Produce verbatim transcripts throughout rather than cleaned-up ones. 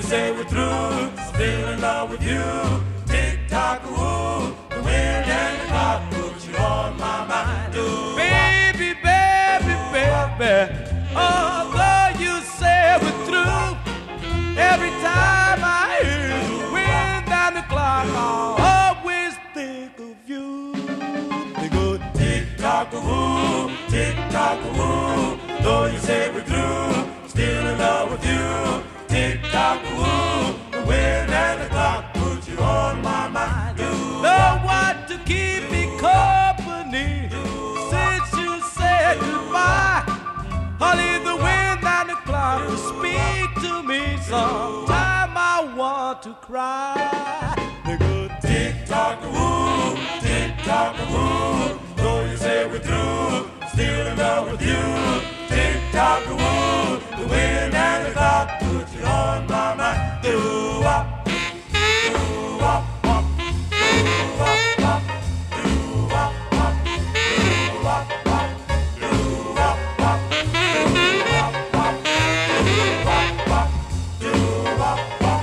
say we're through, still in love with you. Tick-tock-a-woo, the wind and the clock put you on my mind. Ooh, baby, baby, baby, although you say we're through, every time I hear the wind and the clock, I always think of you. They go tick-tock-a-woo, tick-tock-a-woo, though you say we're through, still in love with you. Tick-tock-a-woo, the wind and the clock put you on my mind. The one to keep me company since you said goodbye. Only the wind and the clock will speak to me. Sometime I want to cry. They go tick-tock-a-woo, tick-tock-a-woo, though you say we're through, still in love with you. Tick-tock-a-woo, the wind and the clock put you on my mind. Do-wop, do-wop, wop, do-wop, wop, do-wop, wop, do-wop, wop, do-wop, wop, do-wop, wop, do-wop, wop, do-wop, wop,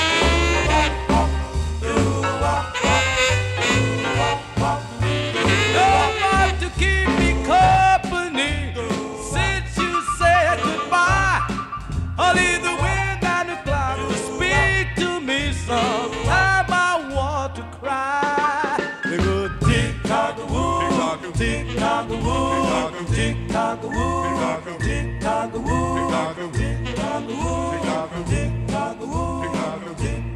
do-wop, wop, do-wop, wop. no one to keep me company since you said goodbye. Only the wind and the clock will speak to me. Sometime I want to cry. They go tick-tock-a-woo, tick-tock-a-woo, tick-tock-a-woo, tick-tock-a-woo, tick-tock-a-woo, tick-tock-a-woo, tick-tock-a-woo, tick-tock-a-woo, tick-tock-a-woo.